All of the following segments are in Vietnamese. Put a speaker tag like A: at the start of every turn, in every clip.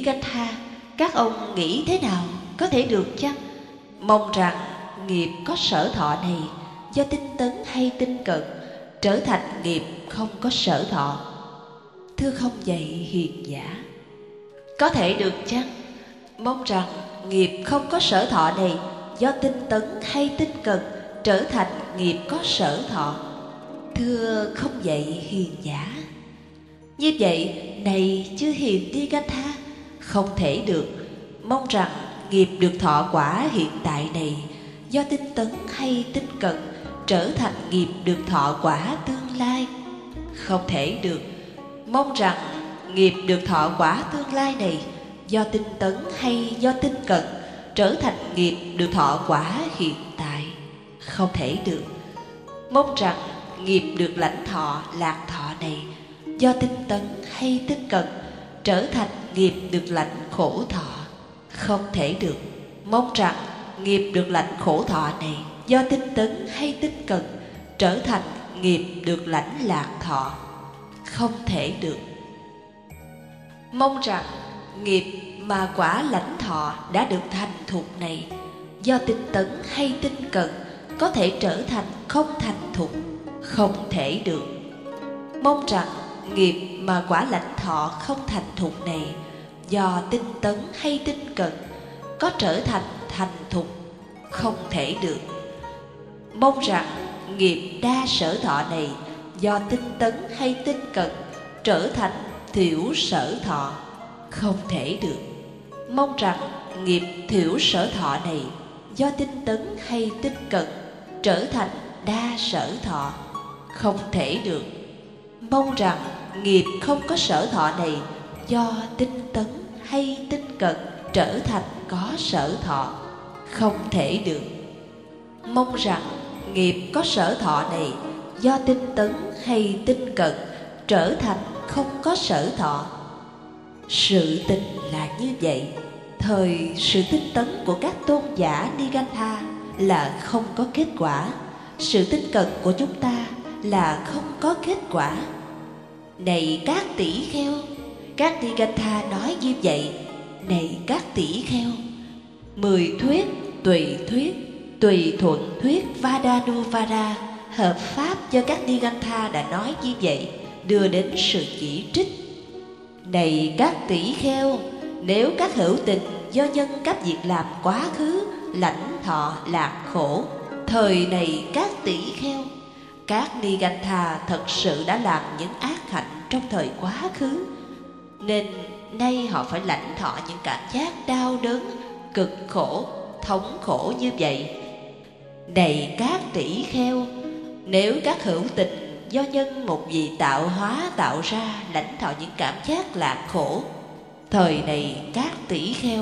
A: Nigantha, các ông nghĩ thế nào, có thể được chăng? Mong rằng nghiệp có sở thọ này do tinh tấn hay tinh cận trở thành nghiệp không có sở thọ. Thưa không vậy hiền giả, có thể được chăng? Mong rằng nghiệp không có sở thọ này do tinh tấn hay tinh cận trở thành nghiệp có sở thọ. Thưa không vậy hiền giả. Như vậy này chư hiền Nigantha, không thể được. Mong rằng nghiệp được thọ quả hiện tại này do tinh tấn hay tinh cận trở thành nghiệp được thọ quả tương lai. Không thể được. Mong rằng nghiệp được thọ quả tương lai này do tinh tấn hay do tinh cận trở thành nghiệp được thọ quả hiện tại. Không thể được. Mong rằng nghiệp được lãnh thọ lạc thọ này do tinh tấn hay tinh cận trở thành nghiệp được lãnh khổ thọ. Không thể được. Mong rằng nghiệp được lãnh khổ thọ này do tinh tấn hay tinh cận trở thành nghiệp được lãnh lạc thọ. Không thể được. Mong rằng nghiệp mà quả lãnh thọ đã được thành thục này do tinh tấn hay tinh cận có thể trở thành không thành thục. Không thể được. Mong rằng nghiệp mà quả lãnh thọ không thành thục này do tinh tấn hay tinh cận có trở thành thành thục. Không thể được. Mong rằng nghiệp đa sở thọ này do tinh tấn hay tinh cận trở thành thiểu sở thọ. Không thể được. Mong rằng nghiệp thiểu sở thọ này do tinh tấn hay tinh cận trở thành đa sở thọ. Không thể được. Mong rằng nghiệp không có sở thọ này do tinh tấn hay tinh cận trở thành có sở thọ. Không thể được. Mong rằng nghiệp có sở thọ này do tinh tấn hay tinh cận trở thành không có sở thọ. Sự tình là như vậy. Thời sự tinh tấn của các tôn giả Nigantha là không có kết quả. Sự tinh cận của chúng ta là không có kết quả. Này các tỷ kheo, các Nigantha nói như vậy. Này các tỷ kheo, 10 thuyết, tùy thuận thuyết Vadanuvara hợp pháp do các Nigantha đã nói như vậy, đưa đến sự chỉ trích. Này các tỷ kheo, nếu các hữu tình do nhân các việc làm quá khứ lãnh thọ lạc khổ, thời này các tỷ kheo, các Nigantha thật sự đã làm những ác hạnh trong thời quá khứ, nên nay họ phải lãnh thọ những cảm giác đau đớn, cực khổ, thống khổ như vậy. Này các tỷ kheo, nếu các hữu tình do nhân một vị tạo hóa tạo ra lãnh thọ những cảm giác lạc khổ, thời này các tỷ kheo,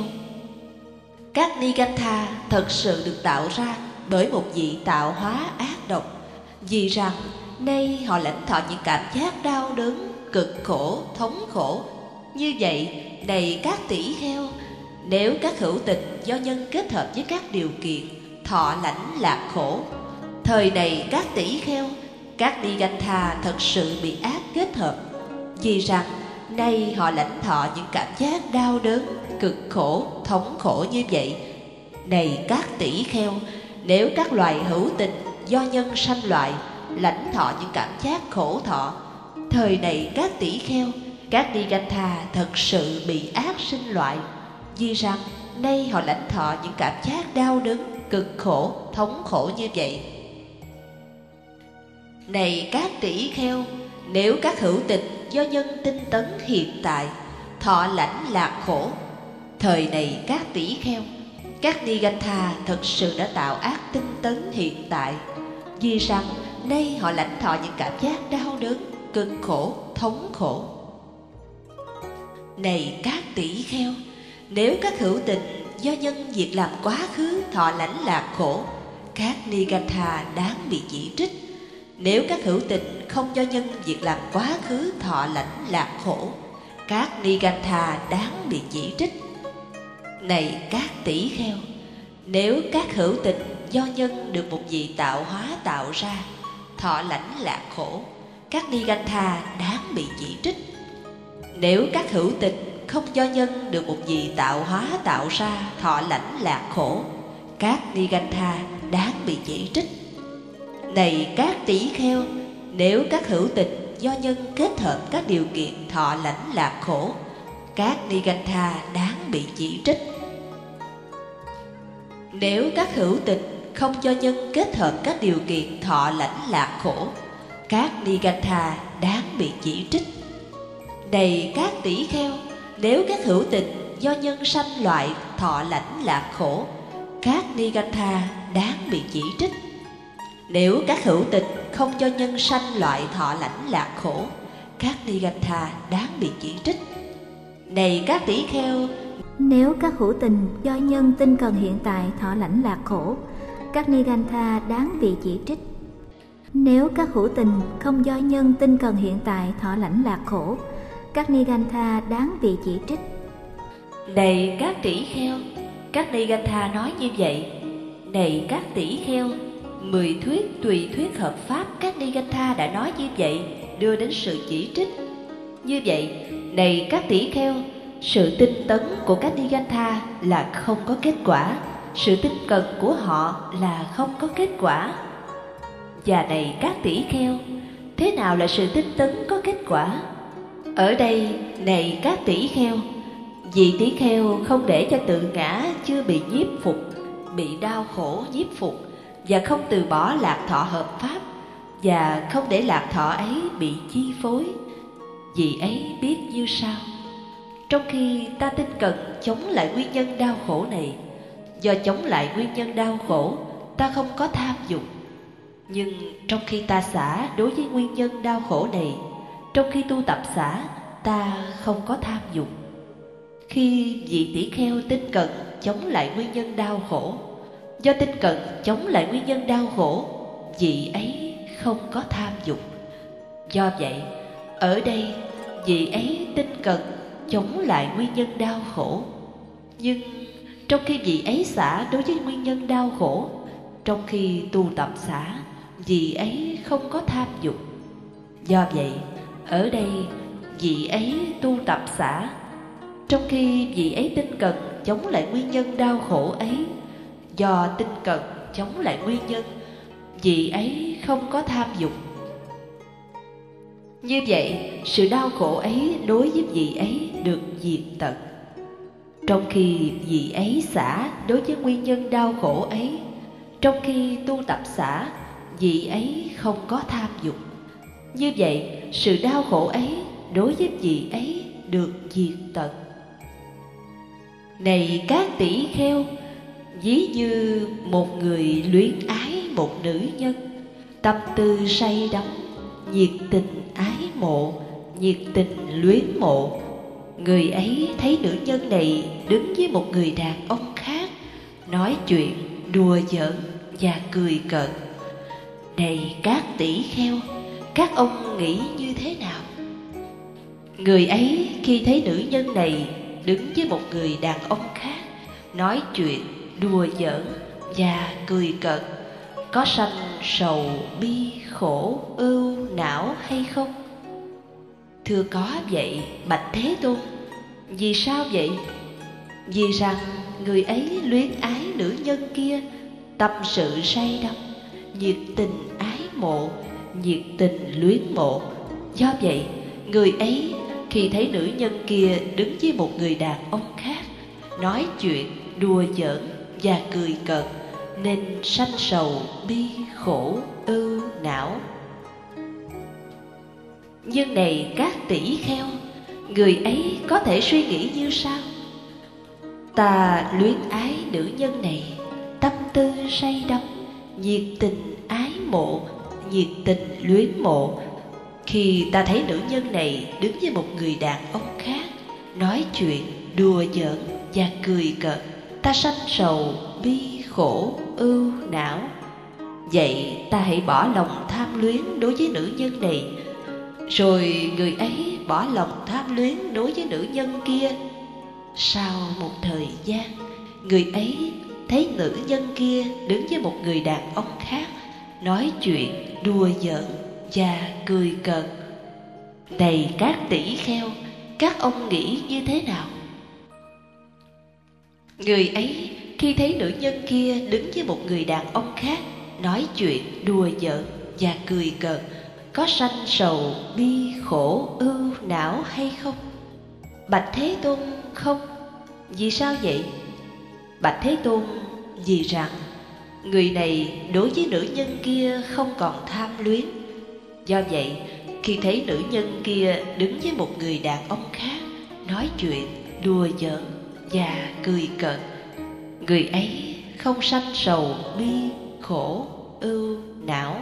A: các Nigantha thật sự được tạo ra bởi một vị tạo hóa ác độc, vì rằng nay họ lãnh thọ những cảm giác đau đớn, cực khổ, thống khổ. Như vậy, này các tỷ kheo, nếu các hữu tình do nhân kết hợp với các điều kiện thọ lãnh lạc khổ, thời này các tỷ kheo, các Nigantha thật sự bị ác kết hợp, vì rằng nay họ lãnh thọ những cảm giác đau đớn, cực khổ, thống khổ như vậy. Này các tỷ kheo, nếu các loài hữu tình do nhân sanh loại lãnh thọ những cảm giác khổ thọ, thời này các tỷ kheo, các Nigantha thật sự bị ác sinh loại, vì rằng nay họ lãnh thọ những cảm giác đau đớn, cực khổ, thống khổ như vậy. Này các tỷ kheo, nếu các hữu tình do nhân tinh tấn hiện tại thọ lãnh lạc khổ, thời này các tỷ kheo, các Nigantha thật sự đã tạo ác tinh tấn hiện tại, vì rằng nay họ lãnh thọ những cảm giác đau đớn, cực khổ, thống khổ. Này các tỷ kheo, nếu các hữu tình do nhân việc làm quá khứ thọ lãnh lạc khổ, các Nigantha đáng bị chỉ trích. Nếu các hữu tình không do nhân việc làm quá khứ thọ lãnh lạc khổ, các Nigantha đáng bị chỉ trích. Này các tỷ kheo, nếu các hữu tình do nhân được một vị tạo hóa tạo ra thọ lãnh lạc khổ, các Nigantha đáng bị chỉ trích. Nếu các hữu tình không do nhân được một vị tạo hóa tạo ra thọ lãnh lạc khổ, các Nigantha đáng bị chỉ trích. Này các tỷ kheo, nếu các hữu tình do nhân kết hợp các điều kiện thọ lãnh lạc khổ, các Nigantha đáng bị chỉ trích. Nếu các hữu tình không do nhân kết hợp các điều kiện thọ lãnh lạc khổ, các Nigantha đáng bị chỉ trích. Này các tỷ kheo, nếu các hữu tình do nhân sanh loại thọ lãnh lạc khổ, các Nigantha đáng bị chỉ trích. Nếu các hữu tình không do nhân sanh loại thọ lãnh lạc khổ, các Nigantha đáng bị chỉ trích. Này các tỷ kheo,
B: nếu các hữu tình do nhân tinh cần hiện tại thọ lãnh lạc khổ, các Nigantha đáng bị chỉ trích. Nếu các hữu tình không do nhân tinh cần hiện tại thọ lãnh lạc khổ, các Nigantha đáng bị chỉ trích.
A: Này các tỷ kheo, các Nigantha nói như vậy. Này các tỷ kheo, 10 thuyết tùy thuyết hợp pháp các Nigantha đã nói như vậy, đưa đến sự chỉ trích. Như vậy, này các tỷ kheo, sự tinh tấn của các Nigantha là không có kết quả, sự tinh cần của họ là không có kết quả. Và này các tỷ kheo, thế nào là sự tinh tấn có kết quả? Ở đây, này các tỷ kheo, vị tỷ kheo không để cho tự ngã chưa bị nhiếp phục, bị đau khổ nhiếp phục, và không từ bỏ lạc thọ hợp pháp, và không để lạc thọ ấy bị chi phối. Vị ấy biết như sau: trong khi ta tinh cần chống lại nguyên nhân đau khổ này, do chống lại nguyên nhân đau khổ, ta không có tham dục. Nhưng trong khi ta xả đối với nguyên nhân đau khổ này, trong khi tu tập xả, ta không có tham dục. Khi vị tỷ kheo tinh cần chống lại nguyên nhân đau khổ, do tinh cần chống lại nguyên nhân đau khổ, vị ấy không có tham dục. Do vậy, ở đây vị ấy tinh cần chống lại nguyên nhân đau khổ. Nhưng trong khi vị ấy xả đối với nguyên nhân đau khổ, trong khi tu tập xả, vị ấy không có tham dục. Do vậy, ở đây vị ấy tu tập xả, trong khi vị ấy tinh cần chống lại nguyên nhân đau khổ ấy, do tinh cần chống lại nguyên nhân, vị ấy không có tham dục. Như vậy, sự đau khổ ấy đối với vị ấy được diệt tận. Trong khi vị ấy xả đối với nguyên nhân đau khổ ấy, trong khi tu tập xả, vị ấy không có tham dục. Như vậy, sự đau khổ ấy đối với vị ấy được diệt tận. Này các tỷ kheo, ví như một người luyến ái một nữ nhân, tâm tư say đắm, nhiệt tình ái mộ, nhiệt tình luyến mộ. Người ấy thấy nữ nhân này đứng với một người đàn ông khác, nói chuyện, đùa giỡn và cười cợt. Này các tỷ kheo, các ông nghĩ như thế nào? Người ấy khi thấy nữ nhân này đứng với một người đàn ông khác, nói chuyện, đùa giỡn và cười cợt, có sanh sầu, bi, khổ, ưu, não hay không? Thưa có vậy, bạch Thế Tôn. Vì sao vậy? Vì rằng người ấy luyến ái nữ nhân kia, tâm sự say đắm, nhiệt tình ái mộ, nhiệt tình luyến mộ. Do vậy, người ấy khi thấy nữ nhân kia đứng với một người đàn ông khác, nói chuyện, đùa giỡn và cười cợt, nên sanh sầu, bi, khổ, ưu, não. Nhưng này các tỷ kheo, người ấy có thể suy nghĩ như sau: ta luyến ái nữ nhân này, tâm tư say đắm, nhiệt tình ái mộ, nhiệt tình luyến mộ. Khi ta thấy nữ nhân này đứng với một người đàn ông khác, nói chuyện, đùa giỡn và cười cợt, ta sanh sầu, bi, khổ, ưu, não. Vậy ta hãy bỏ lòng tham luyến đối với nữ nhân này, rồi người ấy bỏ lòng tham luyến đối với nữ nhân kia. Sau một thời gian, người ấy thấy nữ nhân kia đứng với một người đàn ông khác, nói chuyện, đùa giỡn và cười cợt. Này các tỷ kheo, các ông nghĩ như thế nào? Người ấy khi thấy nữ nhân kia đứng với một người đàn ông khác, nói chuyện, đùa giỡn và cười cợt, có sanh sầu, bi, khổ, ưu, não hay không? Bạch Thế Tôn: không. Vì sao vậy? Bạch Thế Tôn: vì rằng người này đối với nữ nhân kia không còn tham luyến. Do vậy, khi thấy nữ nhân kia đứng với một người đàn ông khác, nói chuyện, đùa giỡn và cười cợt, người ấy không sanh sầu, bi, khổ, ưu, não.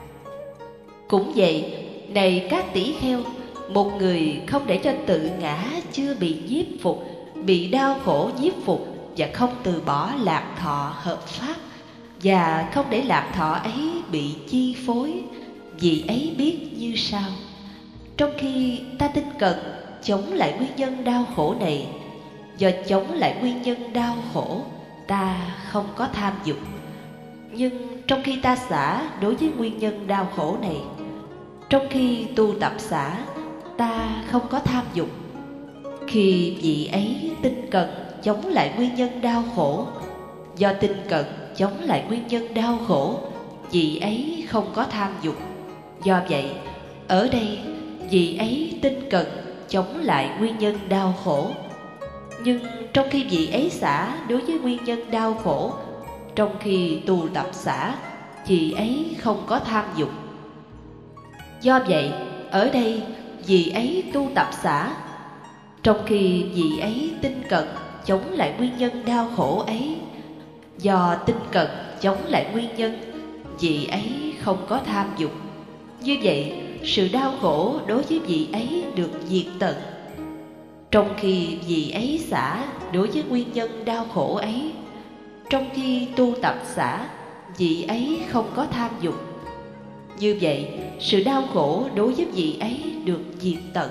A: Cũng vậy, này các tỷ kheo, một người không để cho tự ngã chưa bị nhiếp phục, bị đau khổ nhiếp phục, và không từ bỏ lạc thọ hợp pháp, và không để lạc thọ ấy bị chi phối, vì ấy biết như sau: trong khi ta tinh cận chống lại nguyên nhân đau khổ này, do chống lại nguyên nhân đau khổ, ta không có tham dục. Nhưng trong khi ta xả đối với nguyên nhân đau khổ này, trong khi tu tập xả, ta không có tham dục. Khi vị ấy tinh cận chống lại nguyên nhân đau khổ, do tinh cận chống lại nguyên nhân đau khổ, vị ấy không có tham dục. Do vậy, ở đây vị ấy tinh cận chống lại nguyên nhân đau khổ. Nhưng trong khi vị ấy xả đối với nguyên nhân đau khổ, trong khi tu tập xả, vị ấy không có tham dục. Do vậy, ở đây vị ấy tu tập xả, trong khi vị ấy tinh cận chống lại nguyên nhân đau khổ ấy. Do tinh cận chống lại nguyên nhân, vị ấy không có tham dục. Như vậy, sự đau khổ đối với vị ấy được diệt tận. Trong khi vị ấy xả đối với nguyên nhân đau khổ ấy, trong khi tu tập xả, vị ấy không có tham dục. Như vậy, sự đau khổ đối với vị ấy được diệt tận.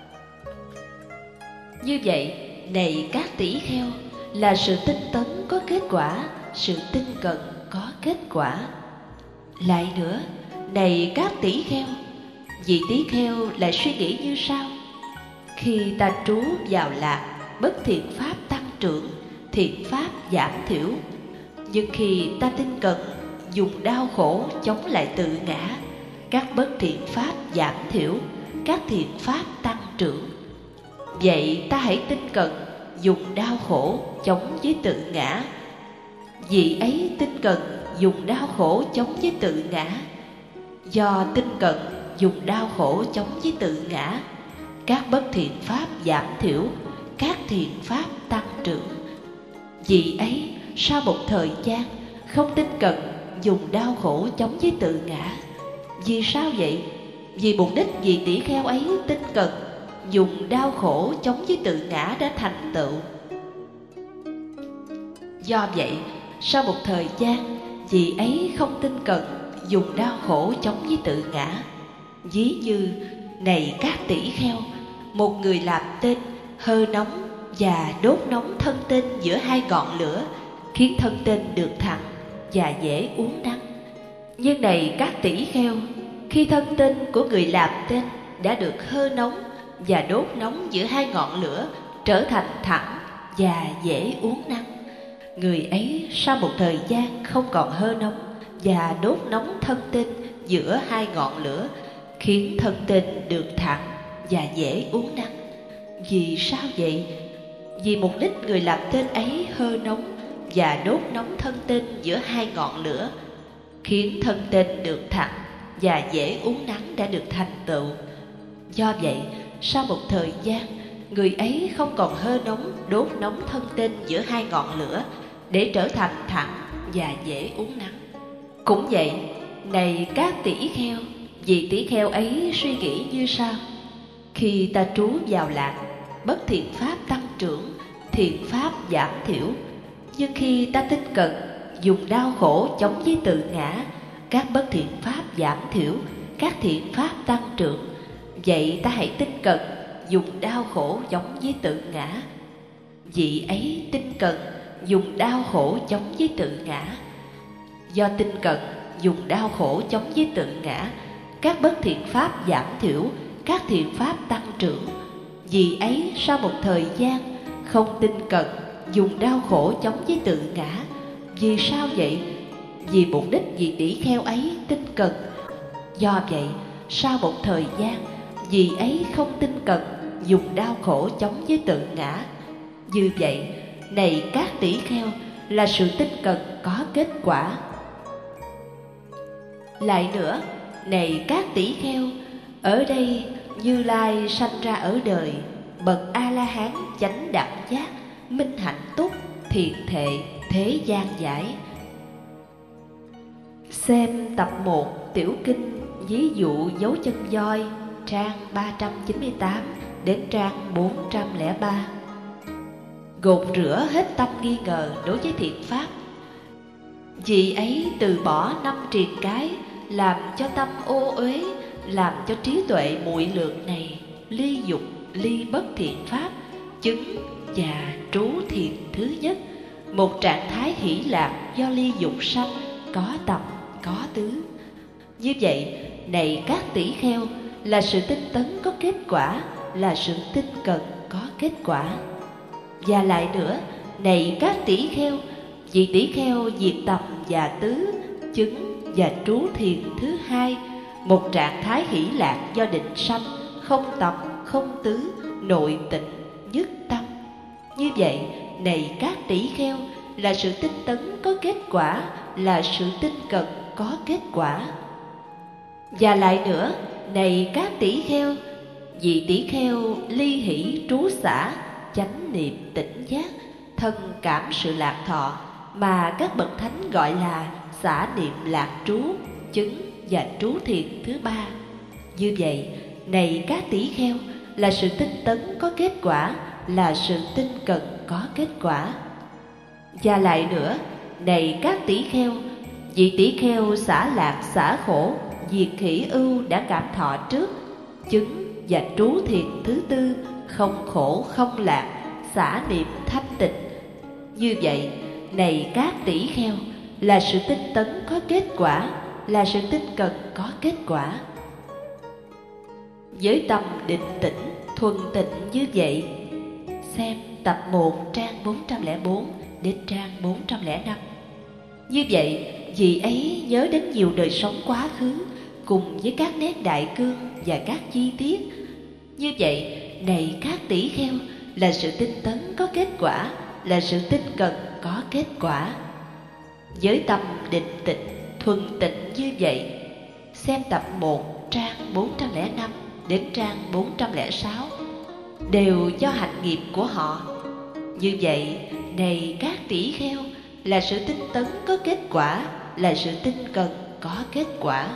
A: Như vậy, này các tỷ kheo, là sự tinh tấn có kết quả, sự tinh cận có kết quả. Lại nữa, này các tỷ kheo, vị tỷ kheo lại suy nghĩ như sau: khi ta trú vào lạc, bất thiện pháp tăng trưởng, thiện pháp giảm thiểu. Nhưng khi ta tinh cận, dùng đau khổ chống lại tự ngã, các bất thiện pháp giảm thiểu, các thiện pháp tăng trưởng. Vậy ta hãy tinh cận, dùng đau khổ chống với tự ngã. Vị ấy tinh cận dùng đau khổ chống với tự ngã. Do tinh cận dùng đau khổ chống với tự ngã, các bất thiện pháp giảm thiểu, các thiện pháp tăng trưởng. Vị ấy sau một thời gian không tinh cận dùng đau khổ chống với tự ngã. Vì sao vậy? Vì mục đích vị tỷ kheo ấy tinh cận dùng đau khổ chống với tự ngã đã thành tựu. Do vậy, sau một thời gian, vị ấy không tinh cận dùng đau khổ chống với tự ngã. Ví như, này các tỷ kheo, một người làm tên hơ nóng và đốt nóng thân tên giữa hai ngọn lửa, khiến thân tên được thẳng và dễ uốn nắn. Nhưng này các tỷ kheo, khi thân tên của người làm tên đã được hơ nóng và đốt nóng giữa hai ngọn lửa, trở thành thẳng và dễ uốn nắn, người ấy sau một thời gian không còn hơ nóng và đốt nóng thân tên giữa hai ngọn lửa, khiến thân tên được thẳng và dễ uốn nắn. Vì sao vậy? Vì mục đích người làm tên ấy hơ nóng và đốt nóng thân tên giữa hai ngọn lửa, khiến thân tên được thẳng và dễ uốn nắn đã được thành tựu. Do vậy, sau một thời gian, người ấy không còn hơ nóng đốt nóng thân tên giữa hai ngọn lửa, để trở thành thẳng và dễ uốn nắn. Cũng vậy, này các tỷ kheo, vị tỷ kheo ấy suy nghĩ như sau: khi ta trú vào lạc, bất thiện pháp tăng trưởng, thiện pháp giảm thiểu. Nhưng khi ta tinh cận, dùng đau khổ chống với tự ngã, các bất thiện pháp giảm thiểu, các thiện pháp tăng trưởng. Vậy ta hãy tinh cận, dùng đau khổ chống với tự ngã. Vị ấy tinh cận, dùng đau khổ chống với tự ngã. Do tinh cận, dùng đau khổ chống với tự ngã, các bất thiện pháp giảm thiểu, các thiện pháp tăng trưởng. Vì ấy sau một thời gian không tinh cận, dùng đau khổ chống với tự ngã. Vì sao vậy? Vì mục đích vị tỷ kheo ấy tinh cận. Do vậy sau một thời gian vị ấy không tinh cận, dùng đau khổ chống với tự ngã. Như vậy này các tỷ kheo, là sự tinh cận có kết quả. Lại nữa, này các tỷ kheo, ở đây Như Lai sanh ra ở đời, bậc A-la-hán chánh đẳng giác, minh hạnh túc, thiện thệ, thế gian giải. Xem tập 1 tiểu kinh ví dụ dấu chân voi, trang 398 đến trang 403. Gột rửa hết tâm nghi ngờ đối với thiện pháp. Vì ấy từ bỏ 5 triền cái, làm cho tâm ô uế, làm cho trí tuệ muội lược này ly dục, ly bất thiện pháp, chứng và trú thiền thứ nhất. Một trạng thái hỷ lạc do ly dục sanh, có tầm, có tứ. Như vậy, này các tỷ kheo, là sự tinh tấn có kết quả, là sự tinh cần có kết quả. Và lại nữa, này các tỷ kheo, vị tỷ kheo diệt tầm và tứ, chứng và trú thiền thứ hai, một trạng thái hỷ lạc do định sanh, không tầm, không tứ, nội tịnh, nhất tâm. Như vậy, này các tỷ kheo, là sự tinh tấn có kết quả, là sự tinh cần có kết quả. Và lại nữa, này các tỷ kheo, vị tỷ kheo ly hỷ trú xả, chánh niệm tỉnh giác, thân cảm sự lạc thọ, mà các bậc thánh gọi là xả niệm lạc trú, chứng và trú thiền thứ ba. Như vậy, này các tỷ kheo, là sự tinh tấn có kết quả, là sự tinh cần có kết quả. Và lại nữa, này các tỷ kheo, vị tỷ kheo xả lạc xả khổ, diệt khỉ ưu đã cảm thọ trước, chứng và trú thiền thứ tư, không khổ không lạc, xả niệm thanh tịnh. Như vậy, này các tỷ kheo, là sự tinh tấn có kết quả, là sự tinh cần có kết quả. Với tâm định tĩnh, thuần tịnh như vậy, xem tập 1 trang 404 đến trang 405. Như vậy, vị ấy nhớ đến nhiều đời sống quá khứ, cùng với các nét đại cương và các chi tiết. Như vậy, này các tỷ kheo, là sự tinh tấn có kết quả, là sự tinh cần có kết quả. Với tâm định tịnh, thuần tịnh như vậy, xem tập 1 trang 405 đến trang 406, đều do hạnh nghiệp của họ. Như vậy, này các tỷ kheo, là sự tinh tấn có kết quả, là sự tinh cần có kết quả.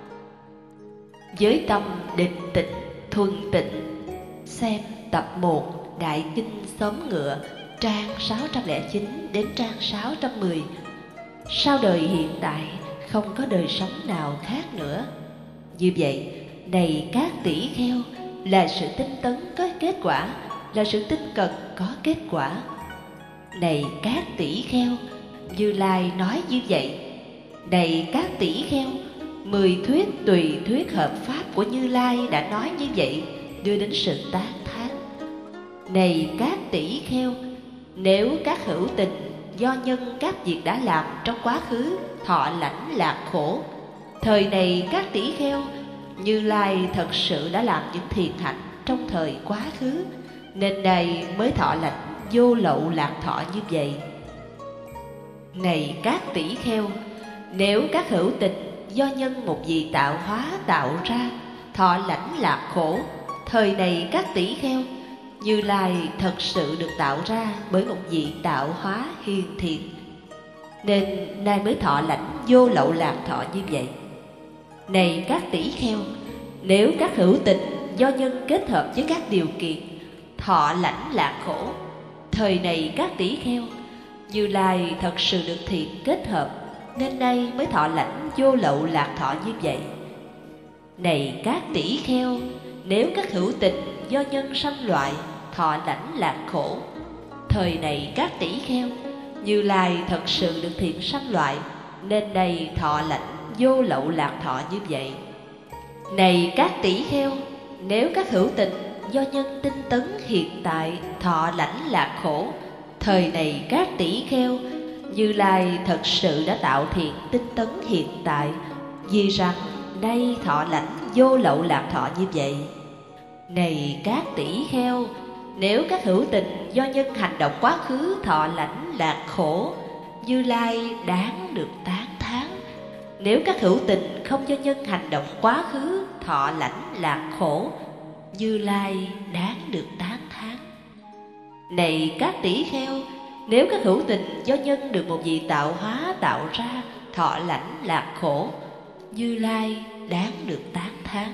A: Với tâm định tịnh, thuần tịnh, xem tập 1 Đại Kinh Xóm Ngựa, trang 609 đến trang 610. Sau đời hiện tại, không có đời sống nào khác nữa. Như vậy, này các tỷ kheo, là sự tinh tấn có kết quả, là sự tinh cần có kết quả. Này các tỷ kheo, Như Lai nói như vậy. Này các tỷ kheo, 10 thuyết tùy thuyết hợp pháp của Như Lai đã nói như vậy, đưa đến sự tán thán. Này các tỷ kheo, nếu các hữu tình do nhân các việc đã làm trong quá khứ thọ lãnh lạc khổ, thời này các tỷ kheo, Như Lai thật sự đã làm những thiện hạnh trong thời quá khứ, nên này mới thọ lãnh vô lậu lạc thọ như vậy. Này các tỷ kheo, nếu các hữu tình do nhân một vị tạo hóa tạo ra thọ lãnh lạc khổ, thời này các tỷ kheo, Như Lai thật sự được tạo ra bởi một vị tạo hóa hiền thiện, nên nay mới thọ lãnh vô lậu lạc thọ như vậy. Này các tỷ kheo, nếu các hữu tình do nhân kết hợp với các điều kiện thọ lãnh lạc khổ, thời này các tỷ kheo, Như Lai thật sự được thiện kết hợp, nên nay mới thọ lãnh vô lậu lạc thọ như vậy. Này các tỷ kheo, nếu các hữu tình do nhân sanh loại thọ lãnh lạc khổ, thời này các tỷ kheo, Như Lai thật sự được thiện sanh loại, nên nay thọ lãnh vô lậu lạc thọ như vậy. Này các tỷ kheo, nếu các hữu tình do nhân tinh tấn hiện tại thọ lãnh lạc khổ. Thời này các tỷ kheo, Như Lai thật sự đã tạo thiện tinh tấn hiện tại, vì rằng nay thọ lãnh vô lậu lạc thọ như vậy. Này các tỷ kheo, nếu các hữu tình do nhân hành động quá khứ thọ lãnh lạc khổ, Như Lai đáng được tán thán. Nếu các hữu tình không do nhân hành động quá khứ thọ lãnh lạc khổ, Như Lai đáng được tán thán. Này các tỷ kheo, nếu các hữu tình do nhân được một vị tạo hóa tạo ra thọ lãnh lạc khổ, Như Lai đáng được tán thán.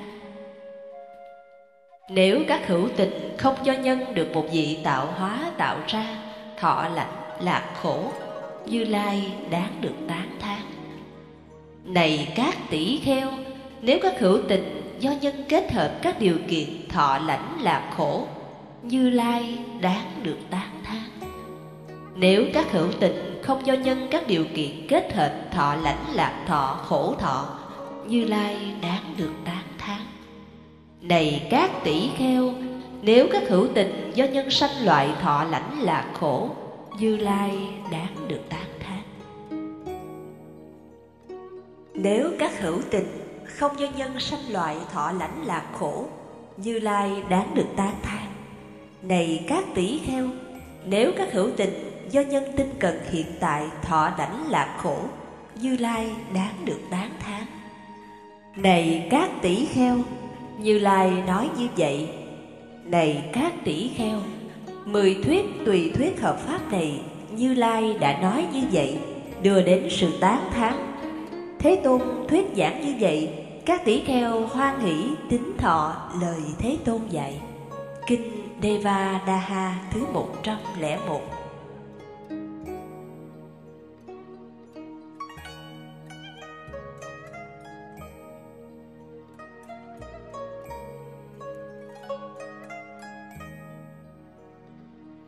A: Nếu các hữu tình không do nhân được một vị tạo hóa tạo ra thọ lãnh lạc khổ, Như Lai đáng được tán thán. Này các tỷ kheo, nếu các hữu tình do nhân kết hợp các điều kiện thọ lãnh lạc khổ, Như Lai đáng được tán thán. Nếu các hữu tình không do nhân các điều kiện kết hợp thọ lãnh lạc thọ khổ thọ, Như Lai đáng được tán thán. Này các tỷ kheo, nếu các hữu tình do nhân sanh loại thọ lãnh lạc khổ, Như Lai đáng được tán thán. Nếu các hữu tình không do nhân sanh loại thọ lãnh lạc khổ, Như Lai đáng được tán thán. Này các tỷ kheo, nếu các hữu tình do nhân tinh cần hiện tại thọ lãnh lạc khổ, Như Lai đáng được tán thán. Này các tỷ kheo, Như Lai nói như vậy. Này các tỷ kheo, 10 thuyết tùy thuyết hợp pháp này Như Lai đã nói như vậy, đưa đến sự tán thán. Thế Tôn thuyết giảng như vậy, các tỷ kheo hoan hỷ tín thọ lời Thế Tôn dạy. Kinh Devadaha thứ 101.